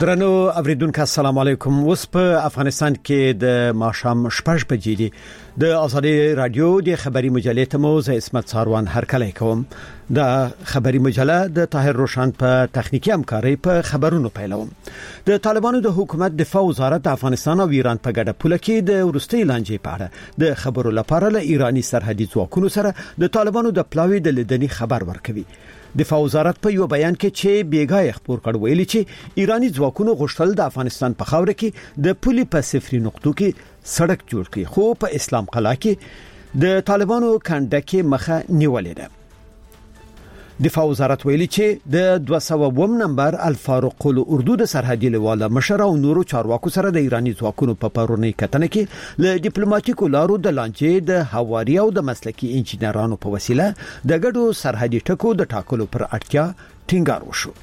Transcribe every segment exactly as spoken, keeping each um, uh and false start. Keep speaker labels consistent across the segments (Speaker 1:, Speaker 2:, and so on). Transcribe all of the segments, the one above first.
Speaker 1: درنو اوریدونکو السلام علیکم. اوس په افغانستان کې د ماښام شپږ بجې دي. د آزادي رادیو د خبري مجلې ته مو زه اسمت ساروان هرکلی کوم. د خبري مجله د طاهر روشن په تخنیکی همکاري په خبرونو پیلوم. د طالبانو د حکومت دفاع وزارت د افغانستان او ایران په ګډه پوله کې د ورستۍ لانجې په اړه د خبرو لپاره له ایرانی سرحدي ځواکونو سره د طالبانو د پلاوي د لیدنې خبر ورکوي. دفاع وزارت په یو بیان کې چې بیګای خبر کړ ویلي چې ایرانی ځواکونو غوښتل د افغانستان په خاور کې د پولي په صفري نقطو کې سړک جوړ کړي، خو په اسلام قلعه کې د طالبانو کنډکه مخه نیولې ده. دفاع وزارت ویلي چې د دوه سوه اووه نمبر الفاروق الاردو د سرحدي لیواله مشر او نورو چارواکو سره د ایرانی ځواکونو په پرونی کتنه کې له ډیپلوماټیکو لارو د لانجې د هواري او د مسلکي انجنیرانو په وسیله د ګډو سرحدي ټکو د ټاکلو پر اړتیا ټینګار وشو.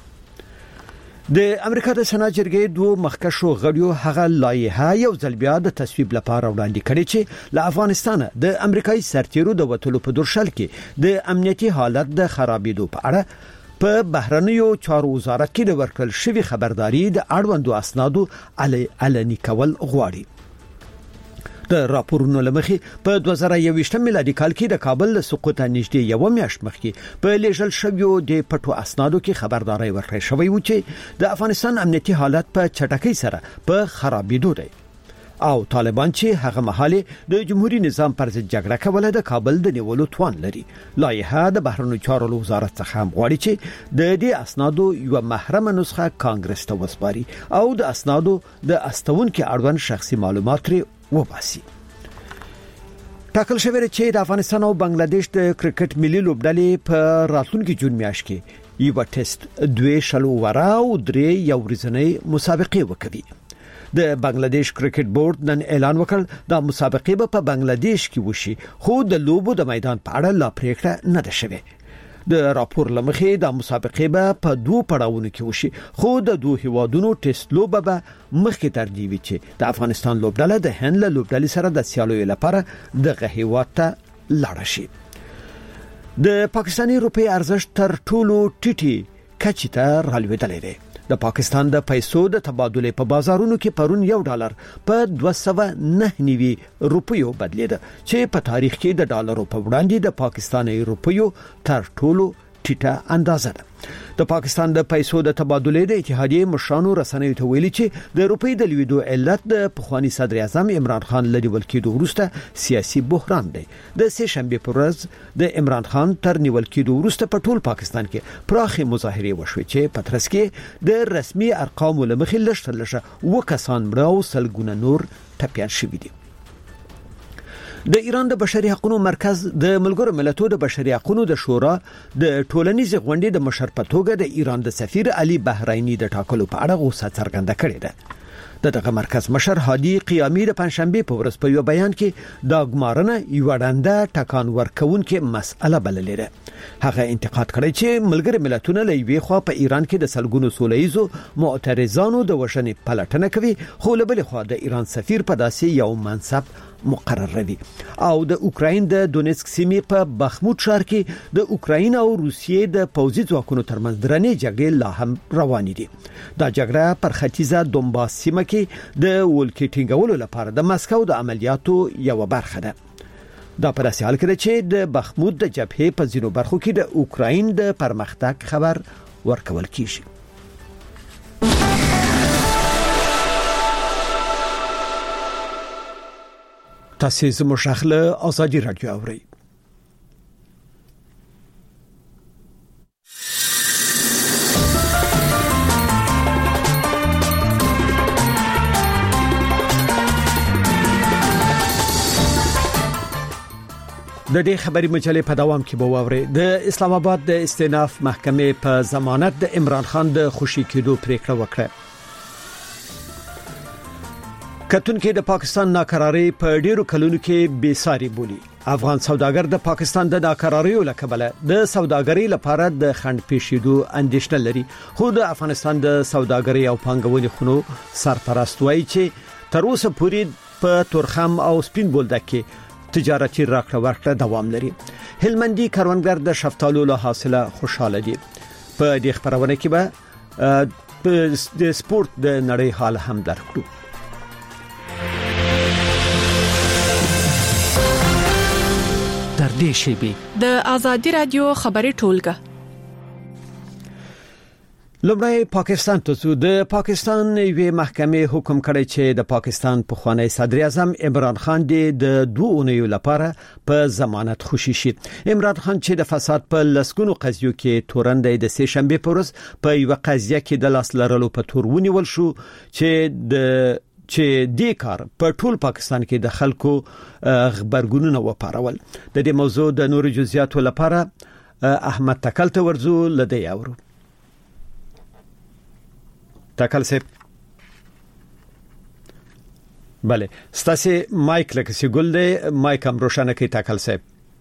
Speaker 1: د امریکا د سنا جرګې دوه مخکښو غړیو هغه لایحه یو ځل بیا د تصویب لپاره وړاندې کړې چې له افغانستان د امریکایي سرتیرو د وټلو په درشل کې د امنیتي حالت د خرابېدو په اړه په بهرنیو چارو وزارت کې د ورکړل شوی خبرداري د اړوندو اسنادو علني کول غواړي. د راپورونو لمخې په دوه زره یوویشت میلادي کال کې د کابل له سقوط نږدې یو میاشت مخکې په لیږل شویو د پټو اسنادو کې خبرداري ورکړې شوې و چې د افغانستان امنیتي حالت په چټکۍ سره په خرابېدو دی او طالبان چې هغه مهاله د جمهوریت نظام پر ضد جګړه کوله د کابل د نیولو توان لري. لایحه د بهرنیو چارو وزارت څخه هم غواړي چې د دې اسنادو یو محرمه نسخه کانګرس ته وسپاري او د اسنادو د استونکو اړوند شخصي معلومات لري وباسي. ټاکل شوی چې د افغانستان او بنگلاديش د کرکټ ملي لوبډلې په راتلونکي جون میاشت کې یو ټیسټ دوه شلو ورا او درې یو ورځنۍ مسابقه وکړي. د بنگلاديش کرکټ بورډ نن اعلان وکړ د مسابقه په بنگلاديش کې وشي، خو د لوبو د میدان په اړه لا پریکړه نه ده شوې. د راپور لمخې د مسابقه به په دوه پړاوونو کې وشي، خو د دوه هیوادونو ټیسټ لوبه به مخکې ترجیح وي چې د افغانستان لوبډله د هند له لوبډلې سره د سیالیو لپاره د هیواد ته لاړ شي. د پاکستاني روپی ارزښت تر ټولو ټیټي کچې ته رالوېدلی دی. د پاکستان د پیسو د تبادله په بازارونو کې پرون یو ډالر په دوه سوه نه نوي روپیو بدلیده چې په تاریخ کې د ډالرو په وړاندې د پاکستاني روپیو تر ټولو ټیټه اندازه ده. د پاکستان د پیسو د تبادله د اتحادیې مشرانو رسنیو ته ویلي چې د روپی د لویدو علت د پخوانی صدر اعظم عمران خان لدی ولکېدو وروسته سیاسي بحران دی. د سه شنبه پر ورځ د عمران خان تر نیول کېدو وروسته په ټول پاکستان کې پراخه مظاهره وشوه چې په ترڅ کې د رسمي ارقامو لمخې لږ لږه و کسان مړه او سلګونه نور ټپيان شوي دي. د ایران د بشري حقوقو مرکز د ملګرو ملتونو د بشري حقوقو د شورا د ټولنیز غونډې د مشر په توګه د ایران د سفیر علي بهرینی د ټاکلو په اړه غوسه څرګنده کړې ده. د دغه مرکز مشر هادي قیامي د پنځشنبه په ورځ په یو بیان کې دا ګمارنه یو ډنده ټکان ورکوونکې مسأله بللې ده. هغه انتقاد کړی چې ملګري ملتونه له یوې خوا په ایران کې د سلګونو سولهیزو معترضانو د وژنې پلټنه کوي، خو له بلې خوا د ایران سفیر په داسې یو منصب مقرروي او د اوکراین د دونیتسک سیمې په بخموت ښار کې د اوکراین او روسیې د پوځي ځواکونو ترمنځ درنې جګړې لا هم روانې دي. دا جګړه پر ختیځه دونباس سیمه کې د ولکې ټینګولو لپاره د مسکو د عملیاتو یو برخه ده. دا پر اساس حال کړي چې د بخموت د جبهې په ځینو برخو کې د اوکراین د پرمختګ خبر ورکول کیږي. تاسو زموږ شخله آزادی رادیو اورئ. د دې خبري مجلې په دوام کې به واوري د اسلام آباد د استئناف محکمې په ضمانت د عمران خان د خوشي کېدو پریکړه وکړه. کتونکو د پاکستان ناکراری په ډیرو کلونو کې بے ساري بولی. افغان سوداګر د پاکستان د ناکراریو لکبله د سوداګرۍ لپاره د خند پیښېدو اندېښنه لري، خو د افغانستان د سوداګرۍ او پانګونې خونو سرپرست وایي چې تر اوسه پورې په تورخم او سپین بولدک کې تجارتي راکړه ورکړه دوام لري. هلمندي کروندګر د شفتالو له حاصله خوشاله دي. په دې خبرونه کې به د سپورت د نړۍ حال هم درکړو.
Speaker 2: در دې شیبه
Speaker 3: د آزادی رادیو خبري ټولګه.
Speaker 1: لومړی پاکستان ته څو د پاکستان یوې محکمې حکم کړی چې د پاکستان پخوانی صدر اعظم عمران خان د دوه اونیو لپاره په ضمانت خوشی شي. عمران خان چې د فساد په لسګونو قضیو کې تورندې د سه شنبه پر ورځ په یو قضیه کې د لاس لرلو په تور ونیول شو چې د چې دې کار په ټول پاکستان کې د خلکو خبرګونونه وپارول. د دې موضوع د نور جزئیاتو لپاره احمد تکل ته ورزو لدی اورو. تکل سه بله ستاسو مایک لکه سی ګل دی مایک هم روشنه کوي. تکل سه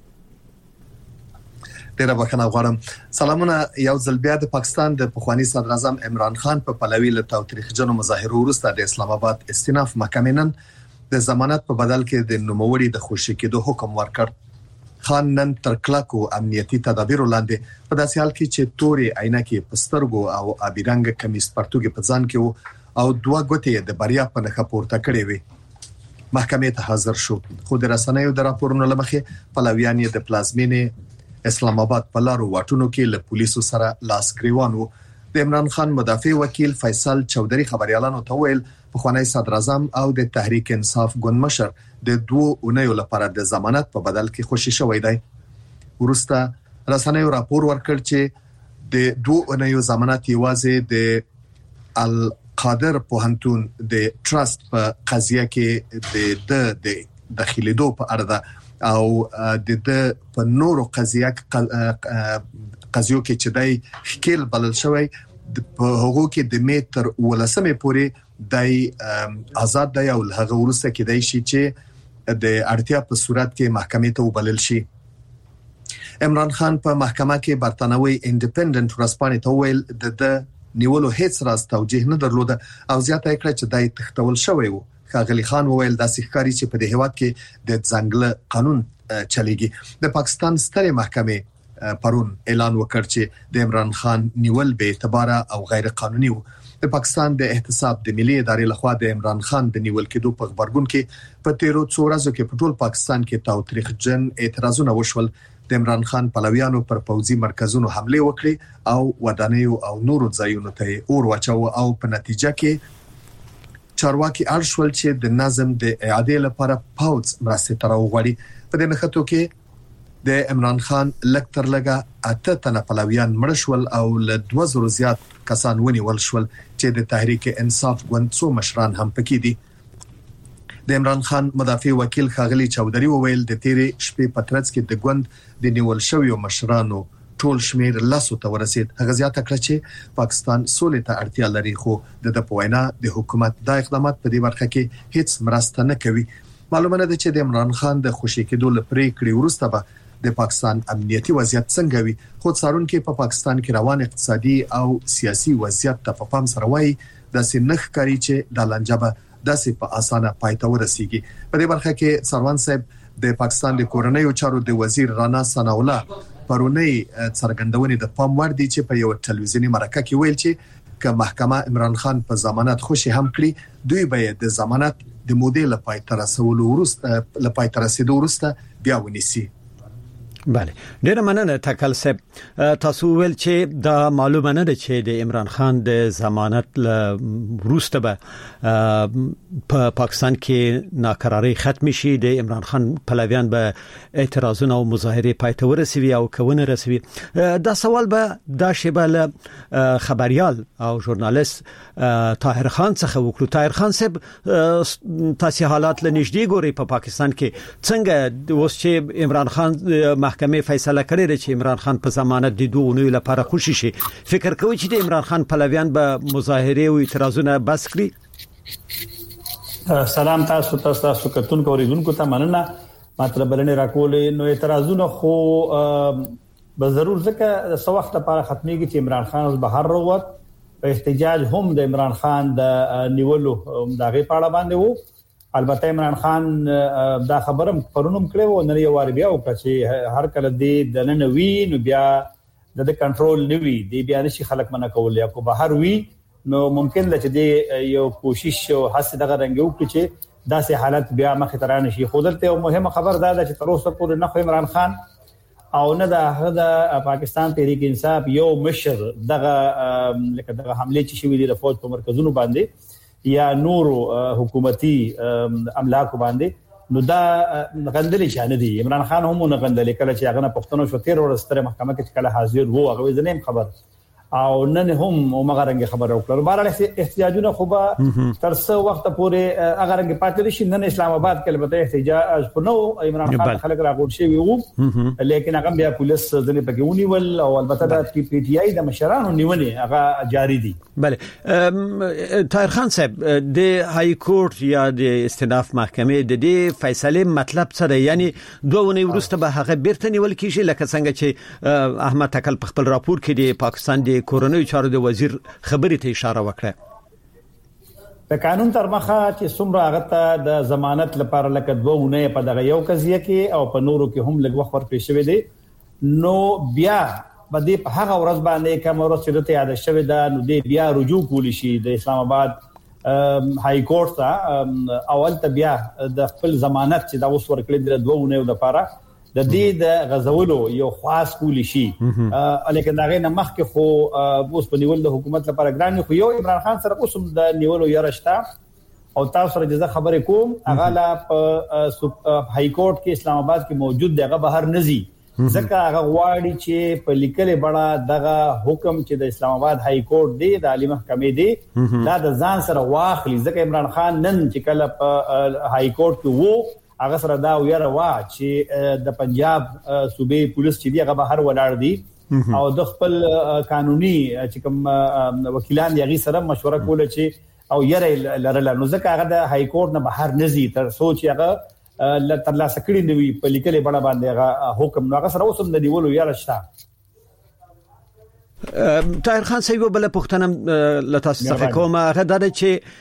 Speaker 4: ډیره بخښنه غواړم. سلامونه. یو ځل بیا د پاکستان د پخوانی صدر اعظم عمران خان په پلوي له تاریخجنو مظاهرو وروسته د اسلام آباد استیناف محکمې نن د ضمانت په بدل کې د نوموړي د خوشی کېدو حکم ورکړ. خان نن تر کلکو امنیتي تدابیر وړاندې په داسې حال کې چې توري عینکې پسترګو او ابيرنګ کمیس پرتګي په ځان کې او دوه غوټې د بریا په نخښه پورته کړې وي. محکمې ته حاضر شو خو د رسنیو د راپورونو لمخې پلویان د پلازمینې اسلام آباد په لارو واټونو کې له پولیسو سره لاس ګریوان وو. د عمران خان مدافع وکیل فیصل چودري خبريالانو ته ویل پخوانی صدر اعظم او د تحریک انصاف ګوند مشر د دوه اونیو لپاره د ضمانت په بدل کې خوشی شوی دی. ورسته رسنیو راپور ورکړ چې د دوه اونیو ضمانت یوازې د القادر پوهنتون د ټرست په قضیه کې د د داخليدو په اړه ده او د د په نورو قضیه قضیو کې چې دای خکل بلل شوی په هغه کې د میټر ولسمه پوري دای آزاد دی او هغه ورسته کې دای شي چې د اړتیا په صورت کې محکمې ته وبلل شي. عمران خان په محکمه کې برتانوي انډیپندنت ورسپانې ته ویل د د نیولو هیڅ راز توجیه نه درلوده او زیاته کړه چې دای تختول شوی وو. خاغلی خان وویل د سیخکاری چې په دې هواد کې د ځنګل قانون چلیږي. د پاکستان ستره محکمه پرون اعلان وکړ چې د عمران خان نیول به اعتبار او غیر قانوني وو. د پاکستان د احتساب د ملي ادارې لخوا د عمران خان د نیول کېدو په خبرګون کې په تیرو څو ورځو کې په ټول پاکستان کې تاوتریخجن اعتراضونه وشول. د عمران خان پلویانو پر پوځي مرکزونو حمله وکړي او ودانیو او نورو ځایونو ته اور واچو او په نتیجه کې چارواکي ارشول چې د نظم د اعاده لپاره پاوز مرسته تر وغوړي. په دې نخښتو کې د عمران خان لکتر لګه اته تنه پلویان مړ شول او له دوه زره زیات کسان ونیول شول چې د تحریک انصاف ګوند څو مشران هم پکې دي. د عمران خان مدافع وکیل خاغلی چودري وویل د تیرې شپې پترڅ کې د ګوند د نیول شویو مشرانو ټول شمیر لاسو ته ورسید. هغه زیاته کړه چې پاکستان سولې ته اړتیا لري خو د پوینا د حکومت د اقدامات په دې برخه کې هیڅ مرسته نه کوي. معلومه ده چې د عمران خان د خوشی کېدو لپاره کړي ورسته به د پاکستان امنیتي وضعیت څنګه وي. خو څارون کې په پاکستان کې روان اقتصادي او سیاسي وضعیت ته په پام سره وایي د سینخ کاری چې د لنجبه داسې په اسانه پایته ورسیږي. په دې برخه کې سروان صاحب د پاکستان د کورنیو چارو د وزیر رانا ثناء الله پرونی څرګندونې د پام وړ دي چې په یو ټلویزیونی مرکه کې ویل چې که محکمه عمران خان په ضمانت خوشي هم کړی دوی به د ضمانت د مودې لپاره تر رسولو ورسته لپاره تر رسیدو ورسته بیا ونیسي.
Speaker 1: بله ډیره مننه تکل صاحب. تاسو ول چې دا معلومه نه ده چې د عمران خان د ضمانت وروسته به په پاکستان کې ناکراری ختم شي. د عمران خان پلویان به اعتراضونه او مظاهره پایته ورسوي او کونه رسوي. دا سوال به دا شبل خبريال او ژورنالیست طاهر خان څخه وکړو. طاهر خان صاحب تاسو حالات لنیږدې ګوري په پاکستان کې څنګه اوس چې عمران خان محکمه فیصله کړې ده چې عمران خان په ضمانت د دوه اونیو لپاره خوشی شي. فکر کوي چې د عمران خان پلویان به مظاهره او اعتراضونه بس کړي؟
Speaker 5: سلام تاسو تاسو تاسو کتون کوریدونکو ته مننه. مطلب بلنه راکولې نو اعتراضونه خو به ضرور ځکه د وخت لپاره ختميږي چې عمران خان بهر وروت په احتجاج هم د عمران خان د نیولو دغه پاړه باندې وو. البته عمران خان دا خبرم پرونم کړو نن یو وار بیا وکړ چې هر کله دې د نن وی نو بیا د کنټرول نوي دی بیا نشي خلک منه کول یا کو بهر وی نو ممکن ده چې د یو کوشش او هڅه دغه رنګ وکړي چې داسې حالت بیا مخ ته رانه شي. خو دلته یو مهمه خبر ده چې تر اوسه پورې نه عمران خان او نه د پاکستان تحریک انصاف یو مشر دغه لکه دغه حمله چې شوې دي د فوج په مرکزونو باندې یا نورو حکومتي املاک باندې نو دا غندلې شانه دي. عمران خان هم نه غندلې کله چې هغه نه پښتنو شو تیر ورستره محکمه کې کله حاضر وو هغه زنیم خبر او نن هم عمر رنګ خبر وکړه. بهر احتجاجونه خو به تر څو وخت پورې هغه رنګ پاتې شي. نن اسلام آباد کې البته احتجاج خو نو عمران خان خلک راغون شي وو لیکن هغه بیا پولیس ځنې پکې ونیول او البته د پی پی ټی آی د مشرانو نیونه هغه جاری دي.
Speaker 1: بله طاهر خان صاحب د های کورټ یا د استئناف محکمې د دې فیصله مطلب څه دی؟ یعنی دوه ونې وروسته به هغه بیرته نیول کیږي لکه څنګه چې احمد تکل په خپل راپور کې د پاکستان د کورونی چارو د وزیر خبرې ته اشاره وکړه.
Speaker 5: د قانون تر مخه چې څومره هغه ته د ضمانت لپاره لکه دوه ونې په دغه یو قضیه کې او په نورو کې هم لږ وخت ورکړی شوی دی نو بیا په دې په هغه ورځ باندې کوم ورځ چې ته یاد شوی دا نو دې بیا رجوع کولی شي د اسلام آباد های کورټ ته اول ته بیا د خپل ضمانت چې دا اوس ورکړل د دوه ونې لپاره د دې د غزولو یو خاص کولی شي الیکن داغه نه مخکې خو اوس په نیول د حکومت لپاره ګران خو یو عمران خان سره اوس د نیولو یارشتا او تاسو سره جزا خبرې کوم هغه لا په های کورټ کې اسلام آباد کې موجود دغه بهر نزي ځکه هغه غواړي چې په لیکلې بڑا دغه حکم چې د اسلام آباد های کورټ دی د عالی محکمې دی دا د ځان سره واخلي. ځکه عمران خان نن چې کله په های کورټ کې وو هغه سره دا ویره وا چې د پنجاب صوبې پولیس چې دی هغه بهر ولاړ دي او د خپل قانوني چې کوم وکیلان یې سره مشوره کوله چې او یره لرله نو ځکه هغه د های کورټ نه بهر نزي تر سوچ هغه تر لاسه کړی دی په لیکلې بڑا باندې هغه حکم نو هغه سره اوسم د دیولو یاره شته.
Speaker 1: طاهر خان صاحب بل پښتنه لته څخه کومه هغه د چې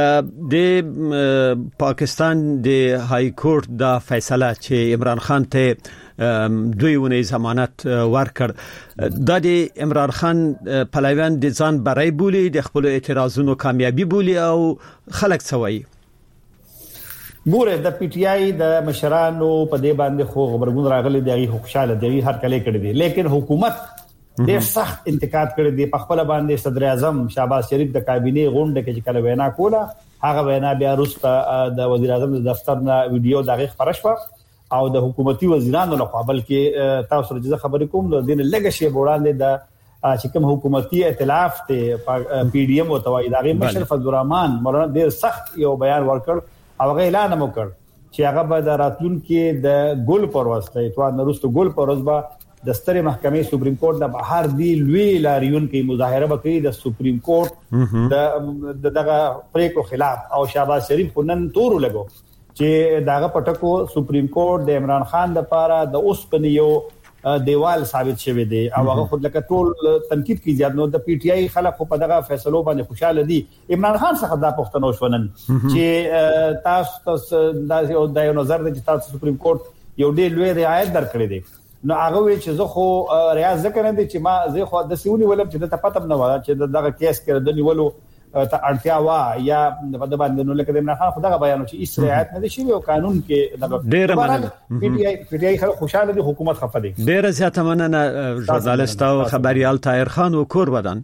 Speaker 1: د پاکستان د های کورټ دا فیصله چې عمران خان ته دوی ونې ضمانت ورکړ د د عمران خان پلویان د ځان برای بولی د خپل اعتراضونو کامیابی بولی او خلک سوي
Speaker 5: ګوره د پی ټی آی د مشرانو په دې باندې خو خبرګون راغلي دی خوشاله دی هر کله کړی دی لیکن حکومت ډېر سخت انتقاد کړی دی په خپل باندې صدر اعظم شهباز شریف د کابینه غونډه کې چې کله وینا کوله هغه وینا بیا وروسته د وزیر اعظم د دفتر نه ویډیو دغه خبره شو او د حکومتي وزیرانو لخوا بلکې تاسو سره چې خبرې کوم د دین لګ شي وړاندې د چې کوم حکومتي ائتلاف ته پی ډی ایم او توای دغه مشر فضل الرحمن مولانا ډېر سخت یو بیان ورکړ او هغه اعلان وکړ چې هغه به د راتلونکو د ګل پر واسطه اتوار نورستو ګل پر ورځ د سترې محکمې سپریم کورټ د بهر دی لوی لاریون کې مظاهره وکړي د سپریم کورټ د دغه پریکړو خلاف او شهباز شریف نن تور لګو چې دغه پټکو سپریم کورټ د عمران خان د لپاره د اوس پنیو دیوال ثابت شوی دی او هغه خود لکه ټول تنقید کی زیات نو د پی ټی آی خلک په دغه فیصلو باندې خوشاله دي. عمران خان څخه دا پښتنو شونن چې تاسو د یو نظر د تاسو سپریم کورټ یو ډېر لوی رعایت درکړي دي نو هغه وی چې زه خو ریاض ذکر نه دي چې ما زه خو د سیونی ولم چې د پاتم نه و چې دغه کیس کې د نیولو ته اړتیا وا یا د باندې نو لکه د عمران خان خدغه بیان چې اس رعایت نه دي شي او قانون کې دغه
Speaker 1: ډیر مننه
Speaker 5: پی ټی آی پی ټی آی خلک خوشاله دي حکومت خفه دي.
Speaker 1: ډیر زیاته مننه ژورنالیست او خبريال طاهر خان او کور ودان.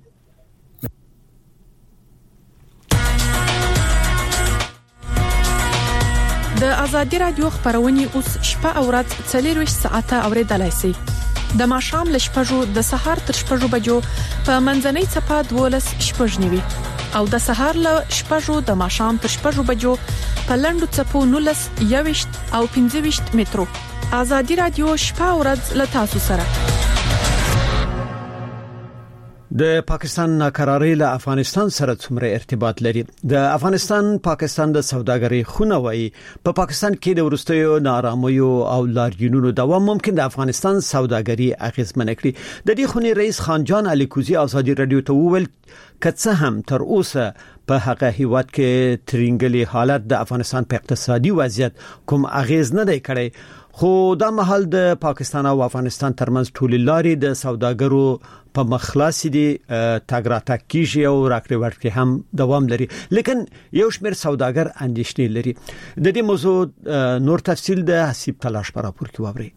Speaker 3: د ازادي رادیو خبرونه اوس شپه او ورځ څلور ساعته اوریدلای شئ. د ماښام ل شپږو د سهار تر شپږو بجو په منځنۍ چپه دولس شپږنیوي او د سهار ل شپږو د ماښام تر شپږو بجو په لندو چپو نولس یويشت او پنځه ویشت مترو. ازادي رادیو شپه او ورځ ل تاسو سره.
Speaker 1: د پاکستان ناکراری له افغانستان سره څومره ارتباط لري؟ د افغانستان پاکستان د سوداګرۍ خونه وایي په پاکستان کې د ورستیو نارامیو او لاریونونو دوام ممکن د افغانستان سوداګرۍ اغیزمن کړي. د دې خونې رئیس خانجان علي کوزي ازادي رادیو ته وویل کڅه هم تر اوسه په هغه هیواد کې ترنګلي حالت د افغانستان په اقتصادي وضعیت کوم اغیز نه دی کړی خو دا مهال د پاکستان او افغانستان ترمنځ ټولې لارې د سوداګرو په مخلاص دي تاګ راتګ کیږي او راکړې ورکړې هم دوام لري، لیکن یو شمېر سوداګر اندېښنې لري. د دې موضوع نور تفصیل د حسیب تلاش پر راپور کې ووري.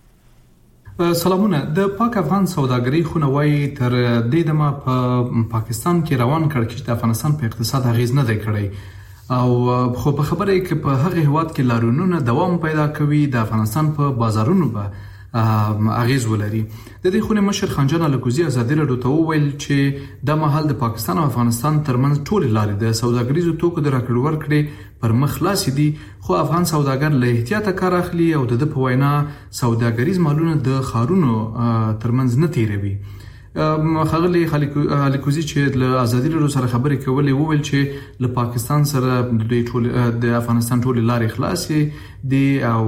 Speaker 6: سلامونه. د پاک افغان سوداګري خونوي تر دې دمه په پاکستان کې روان کړ چې د افغانستان په اقتصاد اغیز نه دی کړی او خو په خبره کې په هغه هواد کې لارونونه دوام پیدا کوي د افغانستان په بازارونو به اغیز ولري. د دې خونې مشر خانجان الکوزی ازادي راډیو ته وویل چې د مهال د پاکستان او افغانستان ترمنځ ټول لارې د سوداګریزو توکو د راکړې ورکړې پر مخ خلاص دي، خو افغان سوداګر له احتیاط کار اخلي او د په وینا سوداګریز مالونه د خارونو ترمنځ نه تیروي. خغلی الکوزی چې له ازادي راډیو سره خبرې کولې وویل چې له پاکستان سره د ټول د افغانستان ټول لارې خلاصې دي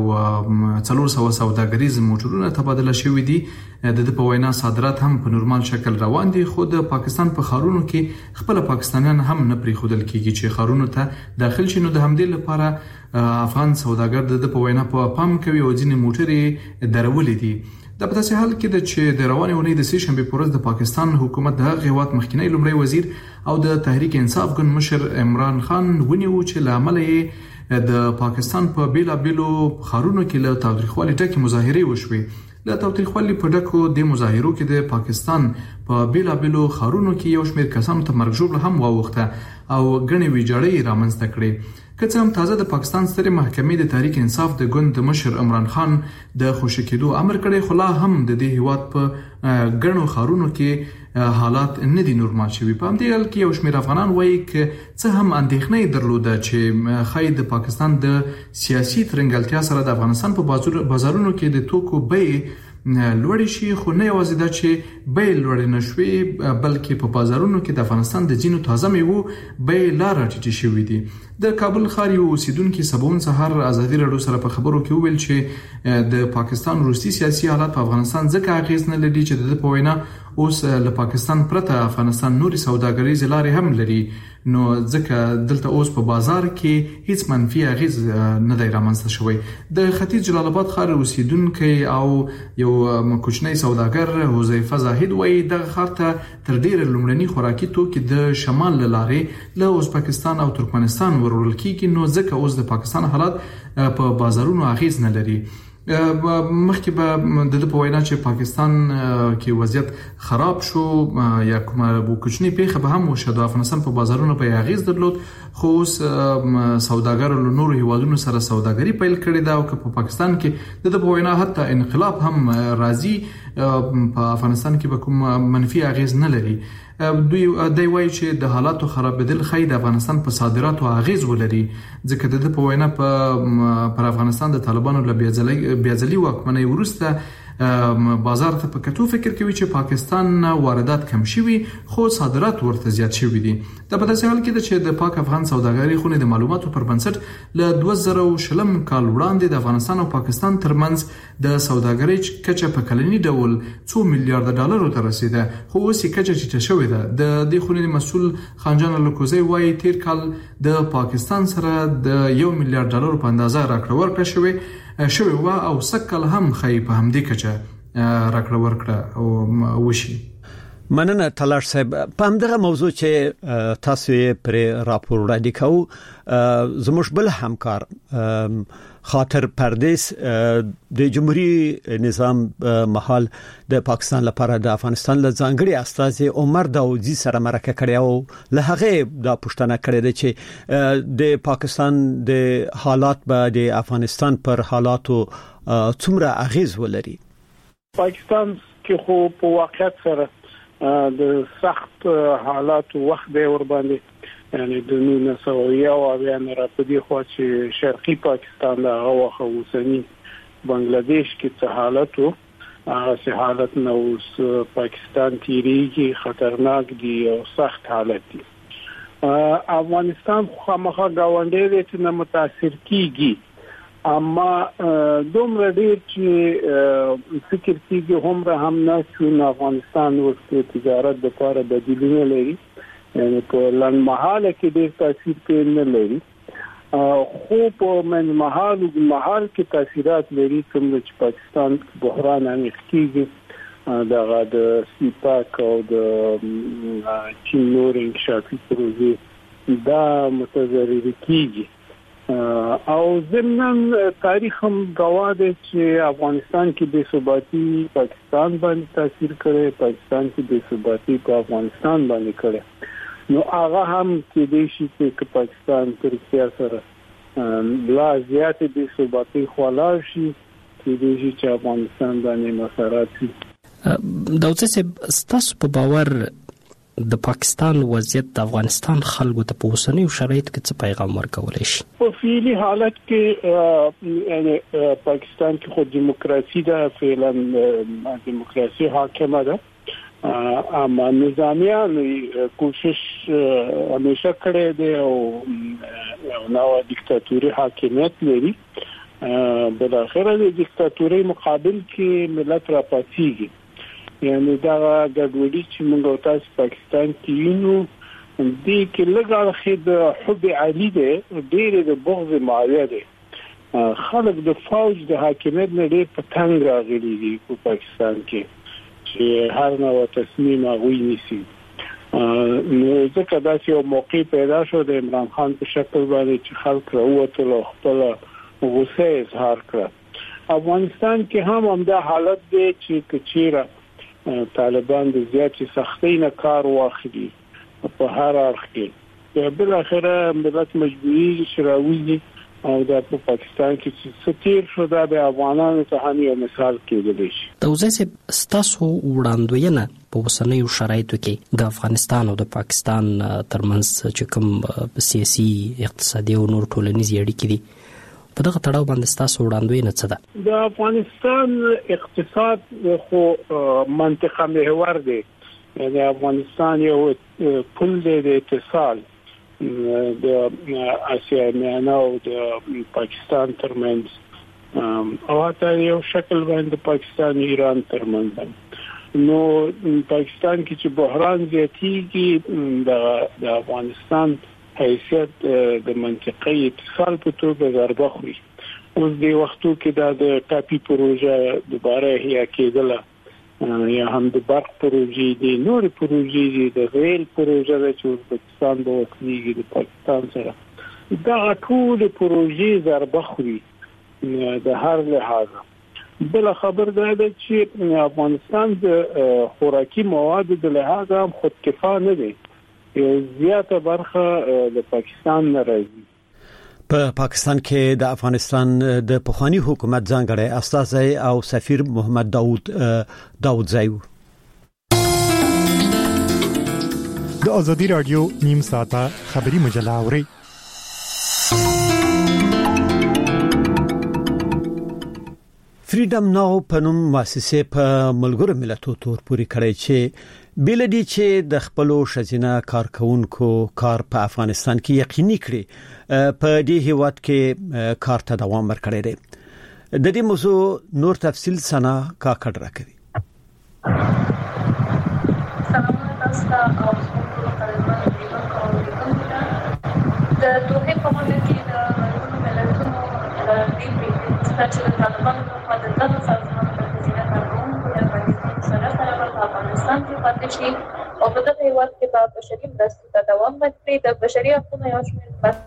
Speaker 6: او څلور سوه سوداګریز موټرونه تبادله شوي دي. د په وینا صادرات هم په نورمال شکل روان دي، خو د پاکستان په خارونو کې خپل پاکستانیان هم نه پرې خودل کیږي چې خارونو ته داخل شي. نو د همدې لپاره افغان سوداګر د په وینا په پام کوي او ځینې موټرې درولې دي. د په داسې حال کې د چې د روانې اونۍ د سې شنبې پر ورځ د پاکستان حکومت د هغې هیواد مخکینی لومړی وزیر او د تحریک انصاف ګوند مشر عمران خان ونیو چې له امله یې د پاکستان په بیلابیلو ښارونو کې له تاوتریخوالي ډکې مظاهرې وشوې. له تاوتریخوالي په ډکو د مظاهرو کې د پاکستان په بیلابیلو ښارونو کې یو شمېر کسانو ته مرګ ژوبله هم واوښته او ګڼې ویجاړۍ رامنځته کړې. که څه هم تازه د پاکستان سترې محکمې د تحریک انصاف د ګوند مشر عمران خان د خوشي کېدو امر کړی، خو لا هم د دې هیواد په ګڼو ښارونو کې حالات نه دي نورمال شوي. په همدې حال کې یو شمېر افغانان وایي که څه هم اندېښنه درلوده چې ښایي د پاکستان د سیاسي ترنګلتیا سره د افغانستان په بازارونو کې د توکو بیې لوړې شي، خو نه یوازې دا چې بیې لوړې نه شوې بلکې په بازارونو کې د افغانستان د ځینو تازه میوو بیې لا راټیټې شوي دي. د کابل ښار یو اوسیدونکي سباوون سهار ازادي راډیو سره په خبرو کې وویل چې د پاکستان وروستي سیاسي حالات په افغانستان ځکه اغیز نه لري چې د په وینا اوس له پاکستان پرته افغانستان نوري سوداګریزې لارې هم لري، نو ځکه دلته اوس په بازار کې هیڅ منفي اغیز نه دی رامنځته شوی. د ختیځ جلال آباد ښار اوسیدونکی او یو کوچنی سوداګر حذیفه زاهد وایي دغه ښار ته تر ډیره لومړني خوراکي توکي د شمال له لارې له ازبکستان او ترکمنستان ورول کیږي، نو ځکه اوس د پاکستان حالات په بازارونو اغیز نه لري. مخکې به د په وینا چې پاکستان کې وضعیت خراب شو یا کومه کوچنی پیښه به هم وشو، د افغانستان په بازارونو په اغیز درلود، خو اوس سوداګر له نورو هیوادونو سره سوداګري پیل کړې ده او که په پاکستان کې د په وینا حتی انقلاب هم راځي په افغانستان کې به کوم منفي اغیز نه لري. دوی دوی وایي چې د حالاتو خرابېدل ښایي د افغانستان په صادراتو اغیز ولري، ځکه د په وینا په پر افغانستان د طالبانو له بیاځلي واکمنۍ وروسته بازار ته په کتو فکر کوي چې پاکستان واردات کم شوي خو صادرات ورته زیات شوي دي. د په داسې حال کې چې د پاک افغان سوداګرۍ خونې د معلوماتو پر بنسټ له دوه زره شلم کال وړاندې د افغانستان او پاکستان ترمنځ د سوداګرۍ کچه په کلني ډول څو میلیارډ ډالرو ته رسیده، خو اوس یې کچه ټیټه شوې ده. د دې خونې مسؤل خانجان الکوزی وایي تیر کال د پاکستان سره د یو میلیارډ ډالرو په اندازه راکړه ورکړه شوې شوی و او سکل هم خی په همدې کچه راکړه ورکړه او وشي.
Speaker 1: مننه تلاش صاحب. په همدغه موضوع چې تاسو یې پر راپور وړاندې کوو، زموږ بل همکار خاطر پردیس د جمهوریت نظام محل د پاکستان لپاره د افغانستان له ځانګړي استازي عمر داودي سره مرکه کړې او له هغه د پښتنه کړې ده چې د پاکستان د حالات به د افغانستان پر حالاتو څومره اغیز ولري.
Speaker 7: پاکستان کې خو په واقعیت سره د سخت حالات وخت به ور باندې یعنی د نو سویا او بیا نه را پدې خو چې شرقي پاکستان دا هغه اوسنی بنگلاديش کې څه حالت وو، هغه حالت نو پاکستان تیریږي، خطرناک دی او سخت حالت دی. افغانستان خو مخه گاونډي دي چې نه متاثر کیږي، اما دومره ډیر چې فکر کیږي هم هم نه چې افغانستان ورته تجارت د لپاره بدیلونه لري، یعنی په لنډ مهاله کې ډیر تاثیر کوي نه لري. خو په منځمهال او مهال کې تاثیرات لري کوم چې پاکستان بحران عمیق کیږي دغه د سیپاک او د چین نور انکشافي پروژې دا متضرر کیږي او ضمن تاریخ هم گواه دی چې افغانستان کې بې ثباتی پاکستان باندې تاثیر کړی، پاکستان کې بې ثباتی په افغانستان باندې کړی. نو هغه هم کې د شي چې پاکستان ترکیه سره لا زیات بې ثباتی خلاص شي کې د شي چې افغانستان باندې مسارات شي.
Speaker 2: داوود صاحب ستاسو په باور د پاکستان وضعیت د افغانستان خلکو ته په اوسنیو شرایطو کې څه پیغام ورکولای شي؟
Speaker 7: په فعلي حالت کې یعنی پاکستان کې خو دیموکراسي ده، فعلا دیموکراسي حاکمه ده، اما نظامیان کوشش همیشه کړی دی او نو دیکتاتوري حاکمیت لري. بل اخر د دیکتاتوري مقابل کې ملت را پاتېږي. یعنی دا ګډوډي چې موږ تاسو پاکستان کې وینو دې کې لږه د حب علی دی، ډېر د بغض مالیه دی. خلک د فوج د حاکمیت نه ډېر په تنګ راغلي دي په پاکستان کې چې هر نوع تصمیم هغوی نیسي. نو ځکه داسې یو موقع پیدا شو د عمران خان په شکل باندې چې خلک راووتل او خپل غوسه اظهار کړه. افغانستان کې هم همدا حالت دی چې کچیره طالبان د زیاتې سختۍ نه کار واخلي په هر اړخ کې، بل اخره ملت مجبوري چې راوځي او د پاکستان کې چې ستیر شو دا به افغانانو ته هم یو مثال کېدلی شي.
Speaker 2: داوود صاحب ستاسو وړاندوینه په اوسنیو شرایطو کې د افغانستان او د پاکستان ترمنځ چې کوم سیاسي، اقتصادي او نور ټولنیز اړیکې دي په دغه تړاو باندې ستاسو وړاندوینه څه ده؟
Speaker 7: د افغانستان اقتصاد خو منطقه محور دی، یعنی افغانستان یو پل دی د اتصال د اسیا میانه او د پاکستان ترمنځ او حتی یو شکل باندې پاکستان ایران ترمنځ. نو پاکستان کې چې بحران زیاتیږي د افغانستان حیثیت د منطقې اتصال په توګه ضربه خوري. اوس د وختو کې دا د کاپی پروژه دوباره احیا کېدله یا هم د برق پروژې دي، نور پروژې دي، د ریل پروژه ده چې پاکستان د وکړي د پاکستان سره دا ټول پروژې ضربه خوري د هر لحاظ. بل خبر ده چې افغانستان د خوراکي موادو د لحاظ هم خودکفا نه دی، یو زیاته برخه د پاکستان نه راځي.
Speaker 1: په پاکستان کې د افغانستان د پخوانی حکومت ځانګړی استازی او سفیر محمد داوود داوودزی
Speaker 8: د ازادي رادیو نیم ساعته خبری مجله اوري.
Speaker 1: فریډم ناو په نوم مؤسسه په ملګرو ملتونو تور پوری کړی چې بلدي چې د خپل شزینه کارکونکو کار په افغانستان کې یقیني کړي په دې هیواد کې کار ته دوام ورکړي دي. د دې موضوع نور تفصیل سنا کاکړ راکړي.
Speaker 9: سلام تاسو او څومره کلمات دې کوم د دوه په مونږ کې د ملتونو د دې چې طالبان په دغه سازمان په ځینې کارکونکو د افغانستان سره سره په افغانستان کې پاتې شي او په دغه هیواد کې د بشري مرستو ته دوام ورکړي. د بشري حقوقو یو شمېر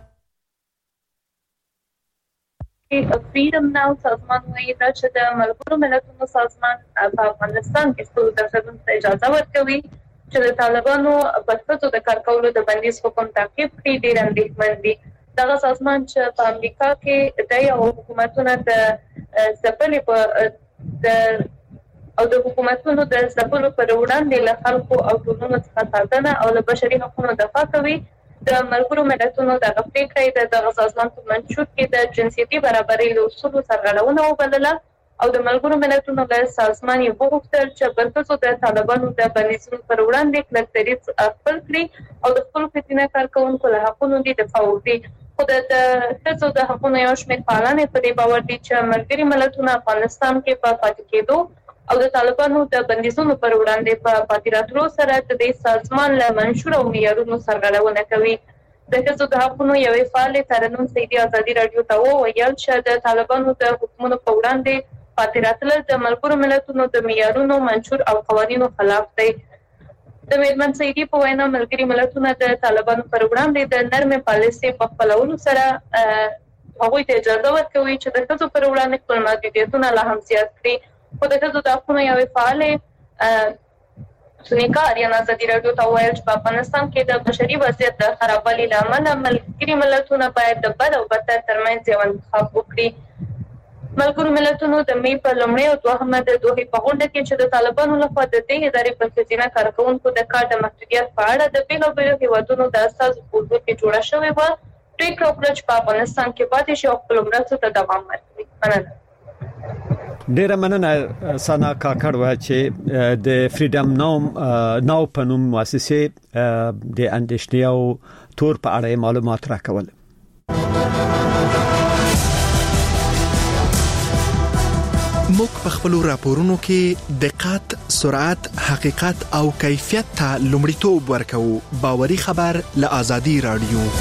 Speaker 9: فریډم ناو سازمان وايي دا چې د ملګرو ملتونو سازمان په افغانستان کې څو درصدونو ته اجازه ورکوي چې د طالبانو په څو د کار کولو د بندیز حکم تعقیب کړي. ډېر اندېښمن دي. دغه سازمان چې په امریکا کې د یو حکومتونو د ځپلې په د او د حکومتونو د ځپلو پر وړاندې له خلکو او ټولنو څخه ساتنه او د بشري حقوقو دفاع کوي. د ملګرو ملتونو د غفلې د دغه سازمان په منشور کې د جنسيتي برابرۍ له اصولو سرغړونه وبلله او د ملګرو ملتونو له سازمان یې وغوښتل چې برخصو د طالبانو د بندیزونو پر وړاندې کلک دریځ خپل کړي او د خپل فتنه کارکونکو له حقوقو دفاع وکړي. خو د ښځو د حقوقو یو شمېر فعالان په دې باور دي چې ملګري ملتونه افغانستان کې په پاتې کېدو او د طالبانو د بندیزونو پر وړاندې په پاتې راتلو سره د دې سازمان له منشور او معیارونو سرغړونه کوي. د ښځو د حقوقو یوې فعالې ترنم سیدي ازادي رادیو ته وویل چې د طالبانو د حکومت په وړاندې پاتې راتلل د ملګرو ملتونو د معیارونو منشور او قوانینو خلاف دی. د میرمن سیدي په وینا ملګري ملتونه د طالبانو پر وړاندې د نرمې پالیسۍ په خپلولو سره هغوی ته اجازه ورکوي چې د ښځو پر وړاندې خپل محدودیتونه لا هم زیات کړي. خو د ښځو د حقوقو یوې فعالې سنیکا اریانا ازادي رادیو ته ویل چې په افغانستان کې د بشري وضعیت د خرابوالي لامل ملګري ملتونه باید د بد او بدتر ترمنځ یو انتخاب وکړي. ملګرو ملتونو د می په لومړۍ او دوهمه د دوه په غونډه کې چې د طالبانو لخوا د دې ادارې په ښځینه کارکونکو د کار د محدودیت په اړه د بیلابیلو هیوادونو د اساس په کې جوړه شوې وه پریکړه وکړه چې په افغانستان کې پاتې شي او خپل مرستو ته دوام ورکړي. مننه.
Speaker 1: ډیره مننه سانا کاکړ و چې د فریډم ناو ناو په نوم مؤسسه د اندېشنې او تور په اړه معلومات راکول.
Speaker 10: موږ په خپل راپورونو کې دقت، سرعت، حقیقت او کیفیت ته لومړیتوب ورکوو. باوري خبر له ازادي رادیو.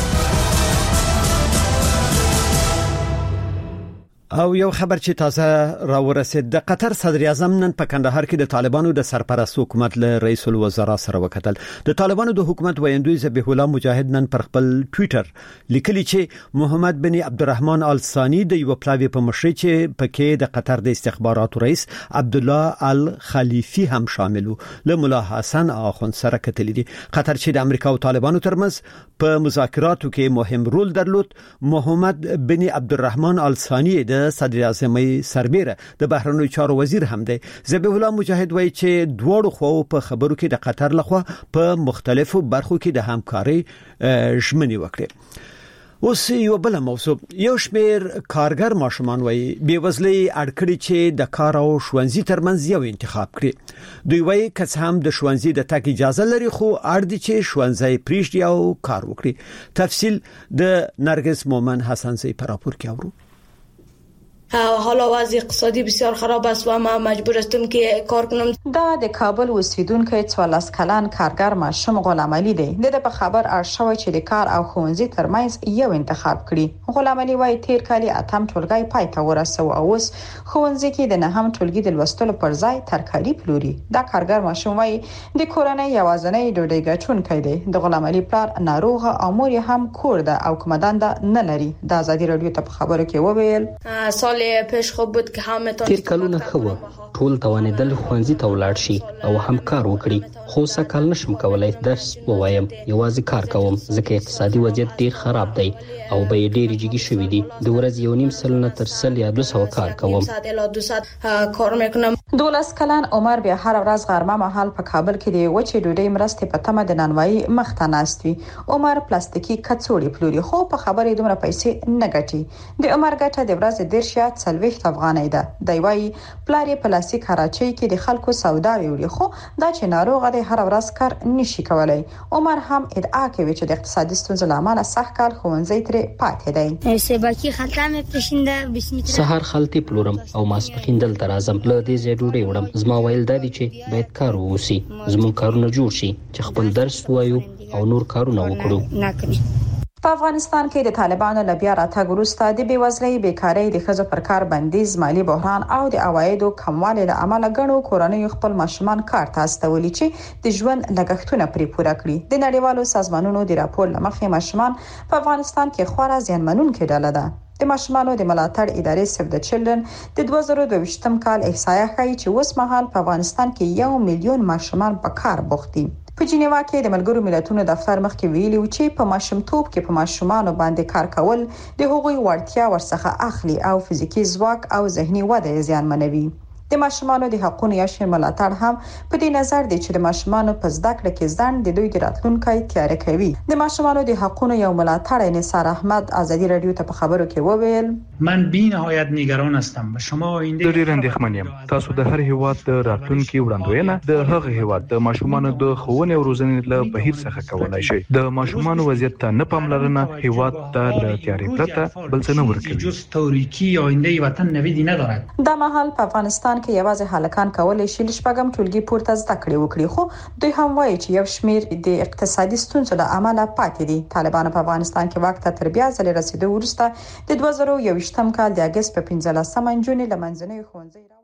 Speaker 1: او یو خبر چې تازه را ورسید د قطر صدر اعظم نن په کندهار کې د طالبانو د سرپرست حکومت له رئیس الوزرا سره وکتل. د طالبانو د حکومت ویندوی ذبیح الله مجاهد نن پر خپل ټوئیټر لیکلی چې محمد بن عبدالرحمن آل ثانی د یو پلاوی په مشرۍ چې پکې د قطر د استخباراتو رئیس عبد الله الخلیفی هم شامل و له مولا حسن اخوند سره کتلی دي. قطر چې د امریکا او طالبانو ترمنځ په مذاکراتو کې مهم رول درلود. محمد بن عبدالرحمن آل ثانی د صدر اعظم سربیره د بهرنیو چارو وزیر هم دی. ذبیح الله مجاهد وایي چې دوړو خو په خبرو کې د قطر لخوا په مختلفو برخو کې د همکاري ژمنې وکړي. اوس یو بل موضوع، یو شمیر کارګر ماشومان وایي بیوزلي اړکړي چې د کار او ښوونځي ترمنځ یو انتخاب کړي. دوی وایي که څه هم د ښوونځي د تګ اجازه لري خو اړ دي چې ښوونځي پریږدي او کار وکړي. تفصیل د نرگس مومن حسن زی په راپور کې اورو.
Speaker 11: حالا وضع اقتصادی بسیار خراب است و ما مجبور هستم که کار کنم.
Speaker 12: دا د کابل اوسیدونکو څوارلس کلن کارګر ماشوم غلام علي دی. د په خبر ارشوي چې د کار او ښوونځي ترمنځ یو انتخاب کړي. غلام علي وايي تیر کال اتم ټولګي پای ته ورسو او اوس ښوونځي کې د نهم ټولګي د لوستلو پر ځای ترکاري پلوري. دا کارګر ماشوم وايي د کورنۍ یوازنۍ ډوډۍ ګټونکی دی. د غلام علي پلار ناروغ او مور هم کور ده او کومدان ده نه لري. د ازادي رادیو ته په خبرو کې وویل
Speaker 11: سال پیش خوب بود که همه
Speaker 2: تیر کلونه خو ټول توانیدل ښوونځي ته ولاړ شي او هم کار وکړي، خو سکل نشم کولای درس ووایم، یوازې کار کوم ځکه اقتصادي وضعیت ډیر خراب دی او به ډیر جګی شوی دی. د ورځ یو نیم سل نه تر سل یا دو سو کار کوم.
Speaker 11: کار میکنم.
Speaker 12: دولس کلن عمر بیا هر ورځ غرمه مهال په کابل کې دی وچې ډوډۍ مرستې په تمه د نانوایی مخ ته ناست وي. عمر پلاستیکي کڅوړې پلوري خو په خبرې دومره پیسې نه ګټي. د عمر ګټه د ورځ ډیر شات څلويخت افغانۍ ده. دی وايي پلار پلاستیک کراچۍ کې د خلکو سودا ویوري خو دا چې ناروغ دی هر ورځ کار نشي کولای. عمر هم ادعا کوي چې د اقتصادي ستونزو لامل سخت کال ښوونځي تر پاتې دی.
Speaker 13: سباکي خلطه مې پښینده بسم
Speaker 2: سحر خلطي پلورم او ماسپخین دل ترازم له دې ځای ډوډۍ وړم. زما ویل دی چې باید کار ووسی، زمون کارونه جوړ شي چې خپل درس وایو او نور کارونه وکړو.
Speaker 12: په افغانستان کې د طالبانو لبیا راتګ وروسته د بیوزلۍ، بیکاری، د ښځو پر کار بندیز، مالی بحران او د عوایدو کموالی له امله ګڼو کورنۍ خپل ماشومان کار ته استولي چې د ژوند لګښتونه پرې پوره کړي. د نړیوالو سازمانونو د راپور لمخې ماشومان په افغانستان کې خورا زیانمنونکې ډله ده. د ماشومانو د ملاتړ ادارې سیف د چلډرن د دوه زره دوه ویشتم کال احصایه ښیي چې اوس مهال په افغانستان کې یو میلیون ماشومان په کار بوخت دي. په جنیوا کې د ملګرو ملتونو دفتر مخکې ویلي و چې په ماشومتوب کې په ماشومانو باندې کار کول د هغوی وړتیا ورڅخه اخلي او فزیکی ځواک او ذهني وده یې زیانمنوي. د ماشومانو د حقوقو یا شین ملاتړ هم په دې نظر دی چې د ماشومانو په زده کړه کې ځان د دوی د راتلونکي تیار کوي. د ماشومانو د حقوقو یو ملاتړ نثار احمد ازادي رادیو ته په خبرو کې وویل
Speaker 14: من بی‌نهایت نگران هستم و شما آینده
Speaker 15: ډیر اندېښمن یم. تاسو د هر هیواد د راتلونکي وړاندوینه د هغه هیواد د ماشومانو د ښوونې او روزنې له بهیر څخه کولای شي. د ماشومانو وضعیت ته نه پاملرنه هیواد ته له تیاری پرته بل څه نه ورکوي.
Speaker 14: جز تاریکی آینده وطن نویدی ندارد.
Speaker 12: د مهال په افغانستان افغانستان کې یوازې هلکان کولای شي لشپږم ټولګي پورته زده کړې وکړي، خو دوی هم وایي چې یو شمیر د اقتصادي ستونزو له امله پاتې دي. طالبان په افغانستان کې واک ته تر بیا ځلې رسیدو وروسته د دوه زره یو ویشتم کال د اگست په پنځلسمه جون له منځنۍ ښوونځي